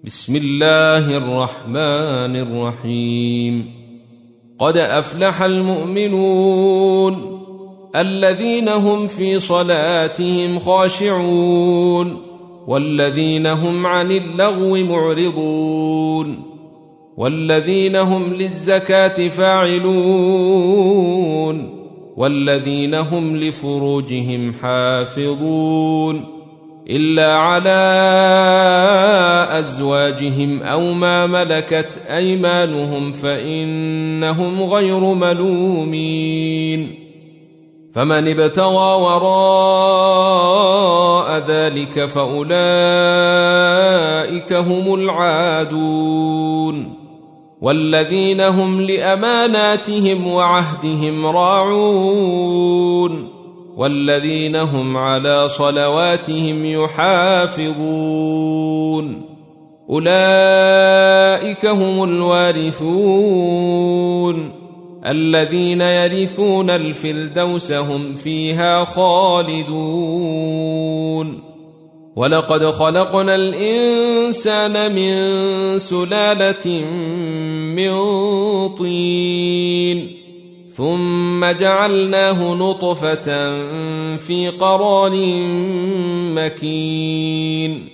بسم الله الرحمن الرحيم. قد أفلح المؤمنون الذين هم في صلاتهم خاشعون والذين هم عن اللغو معرضون والذين هم للزكاة فاعلون والذين هم لفروجهم حافظون إلا على أزواجهم أو ما ملكت أيمانهم فإنهم غير ملومين. فمن ابتغى وراء ذلك فأولئك هم العادون والذين هم لأماناتهم وعهدهم راعون والذين هم على صلواتهم يحافظون أولئك هم الوارثون الذين يرثون الفردوس هم فيها خالدون. ولقد خلقنا الإنسان من سلالة من طين ثم جعلناه نطفة في قرار مكين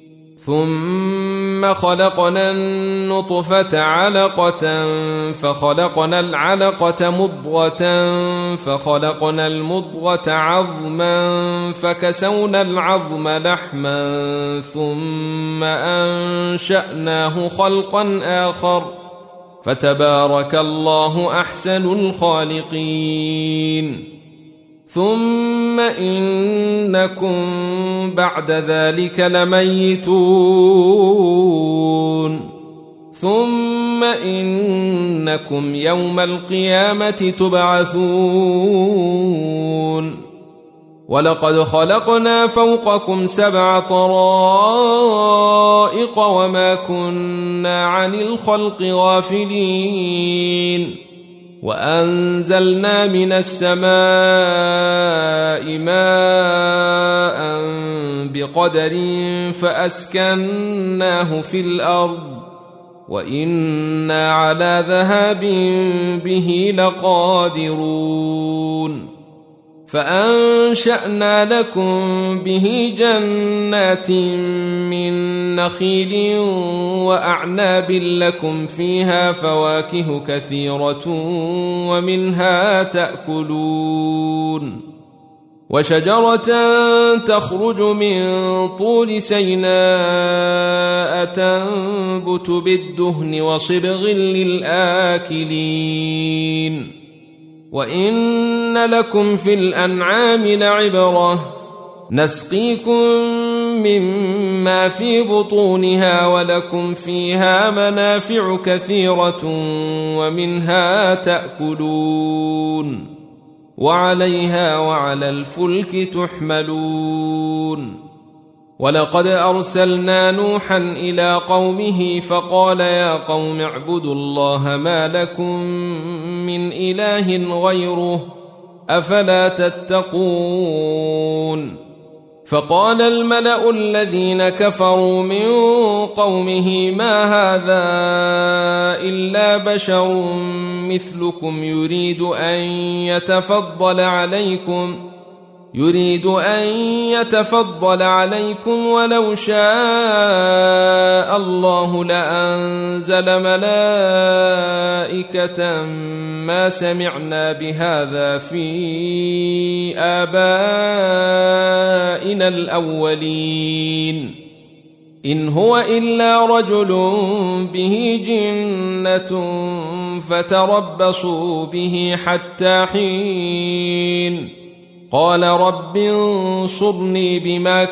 ثم خلقنا النطفة علقة فخلقنا العلقة مضغة فخلقنا المضغة عظما فكسونا العظم لحما ثم أنشأناه خلقا آخر فتبارك الله أحسن الخالقين. ثم إنكم بعد ذلك لميتون ثم إنكم يوم القيامة تبعثون. ولقد خلقنا فوقكم 7 طرائق وما كنا عن الخلق غافلين وأنزلنا من السماء ماء بقدر فأسكناه في الأرض وإنا على ذهاب به لقادرون. فأنشأنا لكم به جنات من نخيل وأعناب لكم فيها فواكه كثيرة ومنها تأكلون وشجرة تخرج من طور سيناء تنبت بالدهن وصبغ للآكلين. وإن لكم في الأنعام لعبرة نسقيكم مما في بطونها ولكم فيها منافع كثيرة ومنها تأكلون وعليها وعلى الفلك تحملون. ولقد أرسلنا نوحا إلى قومه فقال يا قوم اعبدوا الله ما لكم من إله غيره أفلا تتقون. فقال الملأ الذين كفروا من قومه ما هذا إلا بشر مثلكم يريد أن يتفضل عليكم ولو شاء الله لأنزل ملائكة ما سمعنا بهذا في آبائنا الأولين إن هو إلا رجل به جنة فتربصوا به حتى حين. قال رب انصرني بما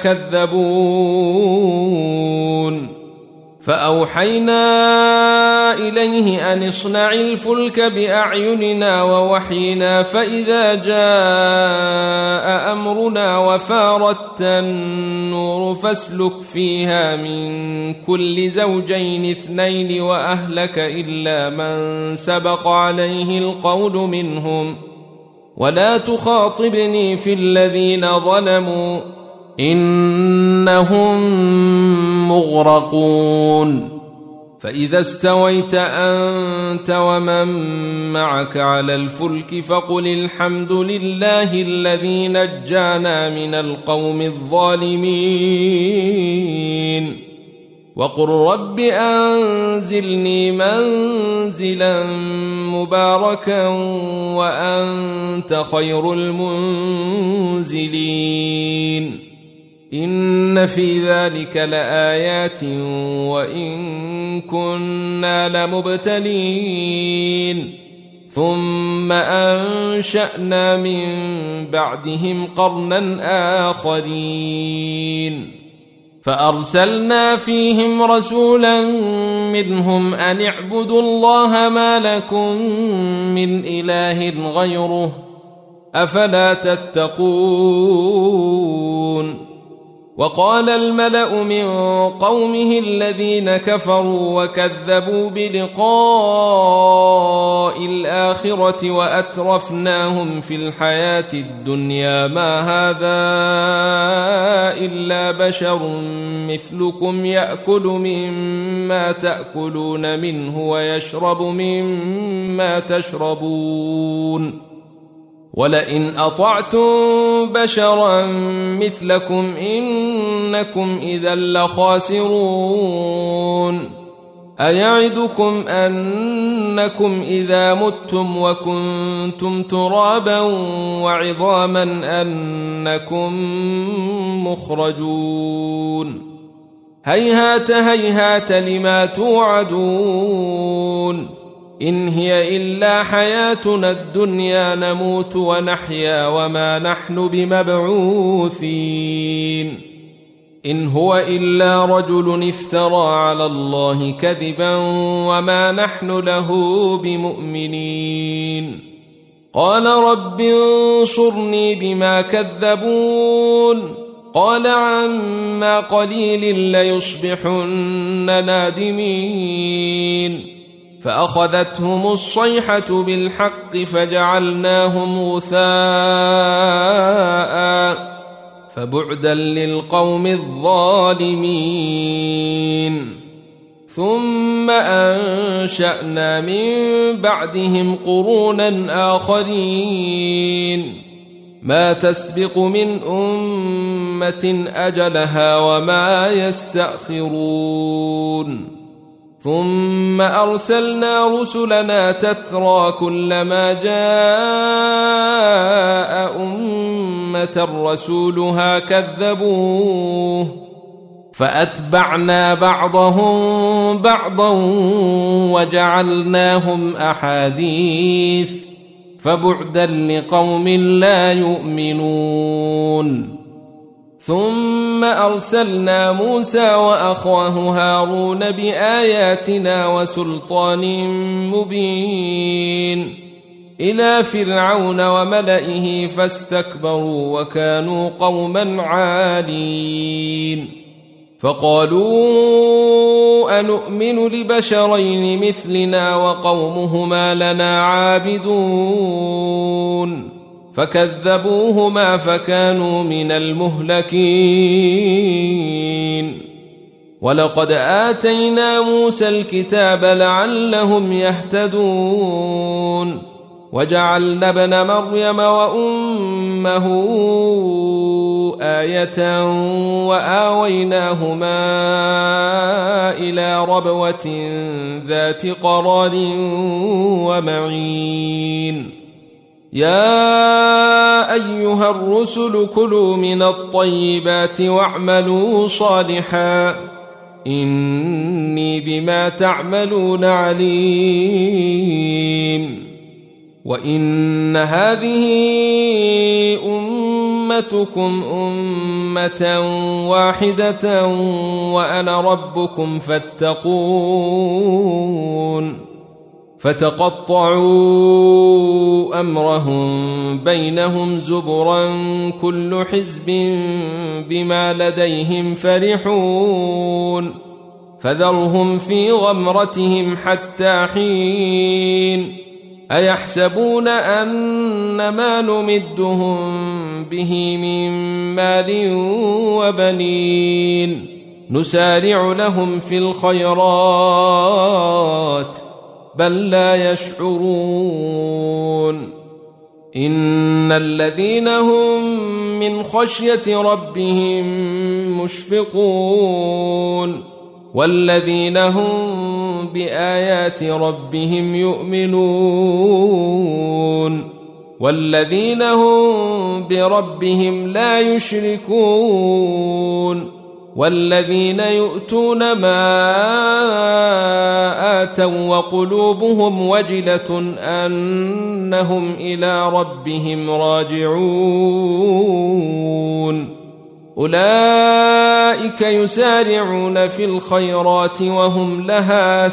كذبون. فأوحينا إليه أن اصنع الفلك بأعيننا ووحينا فإذا جاء أمرنا وفارت النور فاسلك فيها من كل زوجين 2 وأهلك إلا من سبق عليه القول منهم ولا تخاطبني في الذين ظلموا إنهم مغرقون فإذا استويت أنت ومن معك على الفلك فقل الحمد لله الذي نجانا من القوم الظالمين وقل رب أنزلني منزلا مباركا وأنت خير المنزلين إن في ذلك لآيات وإن كنا لمبتلين ثم أنشأنا من بعدهم قرنا آخرين فأرسلنا فيهم رسولا منهم أن اعبدوا الله ما لكم من إله غيره أفلا تتقون وقال الملأ من قومه الذين كفروا وكذبوا بلقاء الآخرة وأترفناهم في الحياة الدنيا ما هذا إلا بشر مثلكم يأكل مما تأكلون منه ويشرب مما تشربون ولئن أطعتم بشرا مثلكم إنكم إذا لخاسرون أيعدكم أنكم إذا متم وكنتم ترابا وعظاما أنكم مخرجون هيهات هيهات لما توعدون إن هي إلا حياتنا الدنيا نموت ونحيا وما نحن بمبعوثين إن هو إلا رجل افترى على الله كذبا وما نحن له بمؤمنين قال رب انصرني بما كذبون قال عما قليل ليصبحن نادمين فأخذتهم الصيحة بالحق فجعلناهم غثاء فبعدا للقوم الظالمين ثم أنشأنا من بعدهم قرونا آخرين ما تسبق من أمة أجلها وما يستأخرون ثم أرسلنا رسلنا تترى كلما جاء أمة رسولها كذبوه فأتبعنا بعضهم بعضا وجعلناهم أحاديث فبعدا لقوم لا يؤمنون ثم أرسلنا موسى وأخاه هارون بآياتنا وسلطان مبين إلى فرعون وملئه فاستكبروا وكانوا قوما عالين فقالوا أنؤمن لبشرين مثلنا وقومهما لنا عابدون فكذبوهما فكانوا من المهلكين ولقد آتينا موسى الكتاب لعلهم يهتدون وجعلنا ابن مريم وأمه آية وآويناهما إلى ربوة ذات قرار ومعين يا أيها الرسل كلوا من الطيبات واعملوا صالحا إني بما تعملون عليم وإن هذه أمتكم أمة واحدة وأنا ربكم فاتقون فتقطعوا أمرهم بينهم زبرا كل حزب بما لديهم فرحون فذرهم في غمرتهم حتى حين أيحسبون أن ما نمدهم به من مال وبنين نسارع لهم في الخيرات بل لا يشعرون إن الذين هم من خشية ربهم مشفقون والذين هم بآيات ربهم يؤمنون والذين هم بربهم لا يشركون والذين يؤتون ما آتوا وقلوبهم وجلة أنهم إلى ربهم راجعون أولئك يسارعون في الخيرات وهم لها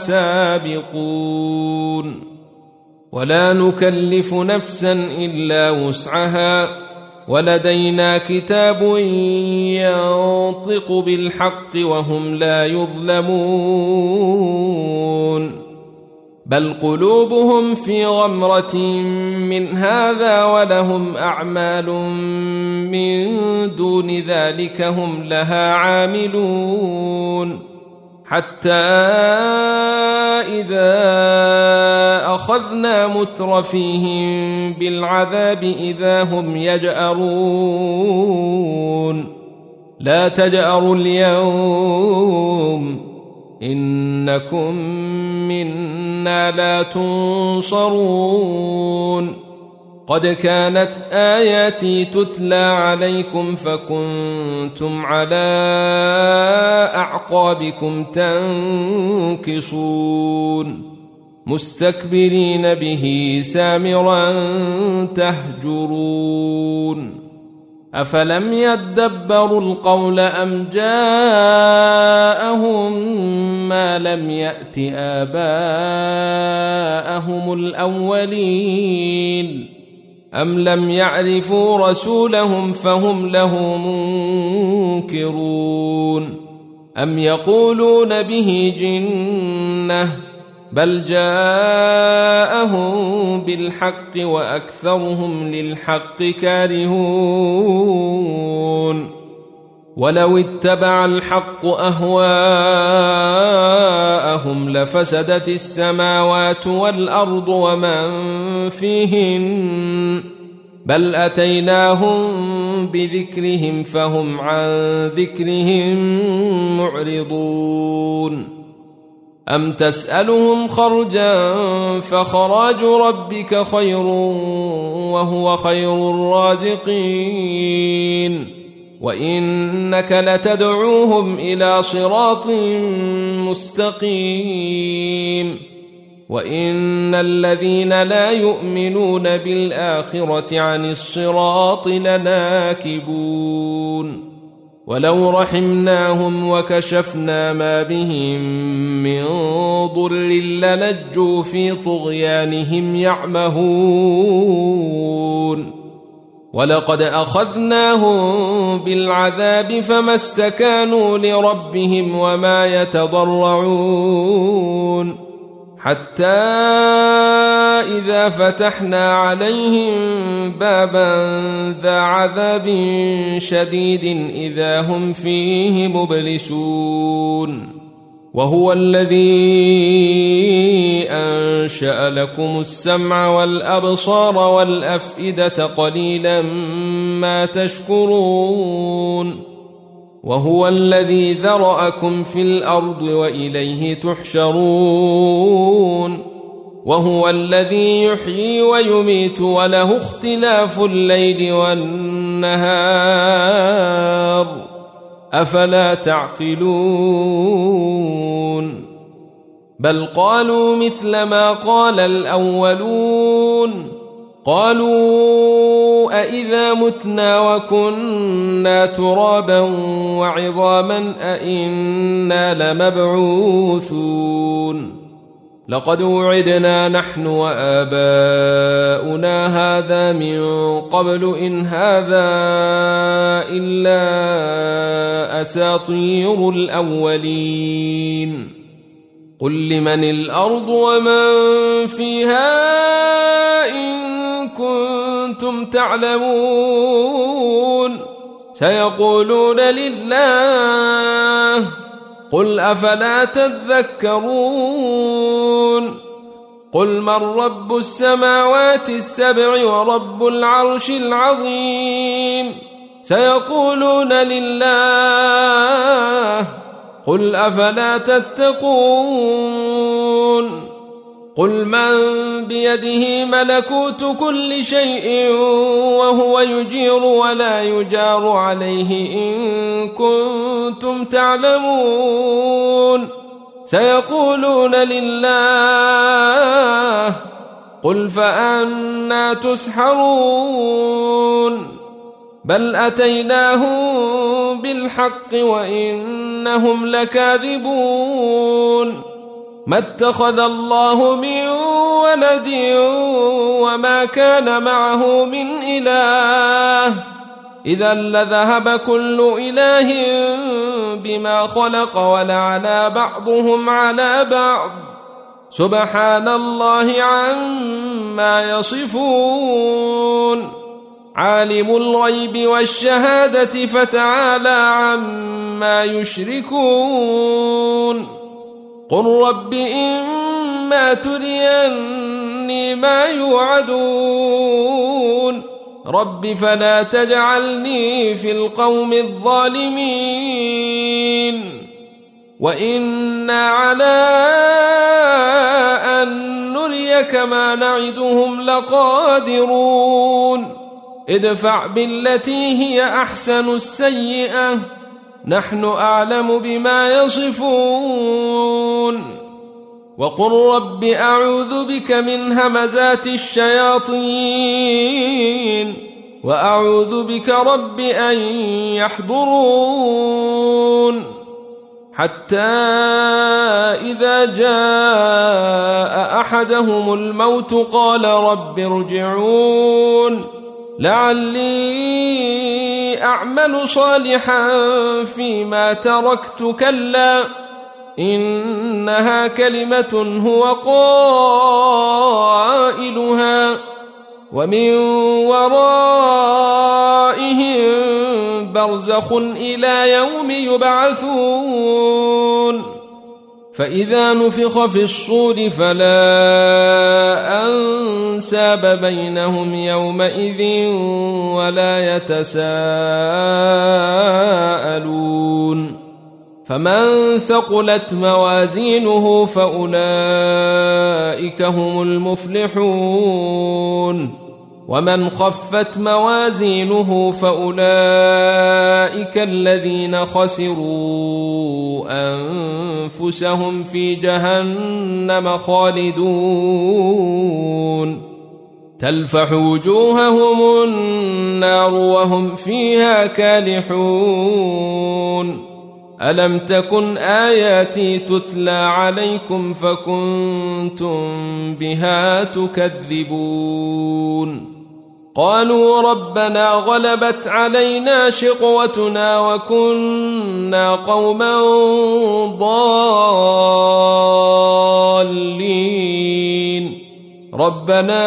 سابقون ولا نكلف نفسا إلا وسعها ولدينا كتاب ينطق بالحق وهم لا يظلمون بل قلوبهم في غمرة من هذا ولهم أعمال من دون ذلك هم لها عاملون حتى إذا أخذنا مترفيهم بالعذاب إذا هم يجأرون لا تجأروا اليوم إنكم منا لا تنصرون قد كانت آياتي تتلى عليكم فكنتم على أعقابكم تنكصون مستكبرين به سامرا تهجرون أفلم يدبروا القول أم جاءهم ما لم يأت آباءهم الأولين أم لم يعرفوا رسولهم فهم له منكرون أم يقولون به جنة بل جاءهم بالحق وأكثرهم للحق كارهون ولو اتبع الحق أهواءهم لفسدت السماوات والأرض ومن فيهن بل أتيناهم بذكرهم فهم عن ذكرهم معرضون أم تسألهم خرجا فخراج ربك خير وهو خير الرازقين وإنك لتدعوهم إلى صراط مستقيم وإن الذين لا يؤمنون بالآخرة عن الصراط لناكبون ولو رحمناهم وكشفنا ما بهم من ضر للجوا في طغيانهم يعمهون ولقد أخذناهم بالعذاب فما استكانوا لربهم وما يتضرعون حتى إذا فتحنا عليهم بابا ذا عذاب شديد إذا هم فيه مبلسون وهو الذي أنشأ لكم السمع والأبصار والأفئدة قليلا ما تشكرون وهو الذي ذرأكم في الأرض وإليه تحشرون وهو الذي يحيي ويميت وله اختلاف الليل والنهار أفلا تعقلون بل قالوا مثل ما قال الأولون قالوا أإذا متنا وكنا ترابا وعظاما أإنا لمبعوثون لقد وعدنا نحن وآباؤنا هذا من قبل إن هذا إلا أساطير الأولين قل لمن الأرض ومن فيها إن كنتم تعلمون سيقولون لله قل أفلا تذكرون قل من رب السماوات السبع ورب العرش العظيم سيقولون لله قل أفلا تتقون قل من بيده ملكوت كل شيء وهو يجير ولا يجار عليه إن كنتم تعلمون سيقولون لله قل فأنى تسحرون بل أتيناهم بالحق وإنهم لكاذبون ما اتخذ الله من ولد وما كان معه من إله إذا لذهب كل إله بما خلق ولعلى بعضهم على بعض سبحان الله عما يصفون عالم الغيب والشهادة فتعالى عما يشركون قل رب إما تريني ما يوعدون رب فلا تجعلني في القوم الظالمين وإنا على أن نريك ما نعدهم لقادرون ادفع بالتي هي أحسن السيئة نحن أعلم بما يصفون وقل رب أعوذ بك من همزات الشياطين وأعوذ بك رب أن يحضرون حتى إذا جاء أحدهم الموت قال رب ارجعون لعلي أعمل صالحا فيما تركت كلا إنها كلمة هو قائلها ومن ورائهم برزخ إلى يوم يبعثون فإذا نفخ في الصور فلا أنساب بينهم يومئذ ولا يتساءلون فمن ثقلت موازينه فأولئك هم المفلحون ومن خفت موازينه فأولئك الذين خسروا أنفسهم في جهنم خالدون تلفح وجوههم النار وهم فيها كالحون ألم تكن آياتي تتلى عليكم فكنتم بها تكذبون قالوا ربنا غلبت علينا شقوتنا وكنا قوما ضالين ربنا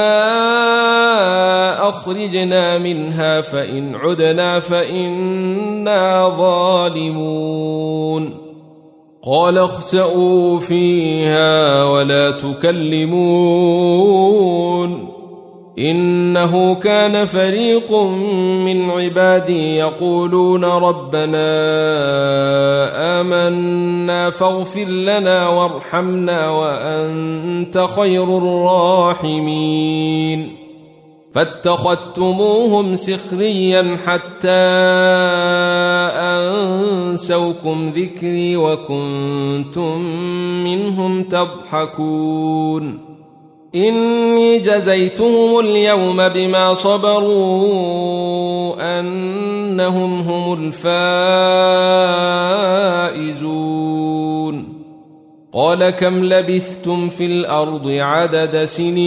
أخرجنا منها فإن عدنا فإنا ظالمون قال اخسئوا فيها ولا تكلمون إنه كان فريق من عبادي يقولون ربنا آمنا فاغفر لنا وارحمنا وأنت خير الراحمين فاتخذتموهم سخريا حتى أنسوكم ذكري وكنتم منهم تضحكون إني جزيتهم اليوم بما صبروا أنهم هم الفائزون قال كم لبثتم في الأرض عدد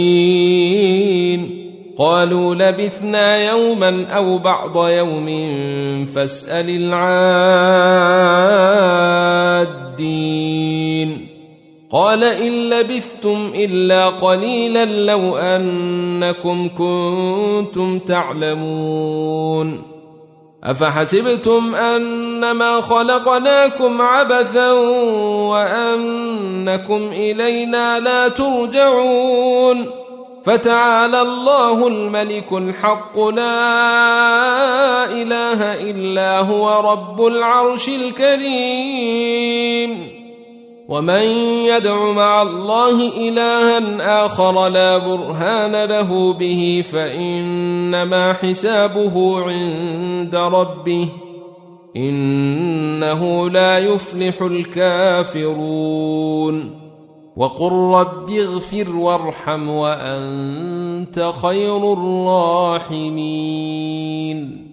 سنين قالوا لبثنا يوما أو بعض يوم فاسأل العادين قال إن لبثتم إلا قليلا لو أنكم كنتم تعلمون أفحسبتم أنما خلقناكم عبثا وأنكم إلينا لا ترجعون فتعالى الله الملك الحق لا إله إلا هو رب العرش الكريم ومن يدع مع الله إلها آخر لا برهان له به فإنما حسابه عند ربه إنه لا يفلح الكافرون وقل رب اغفر وارحم وأنت خير الراحمين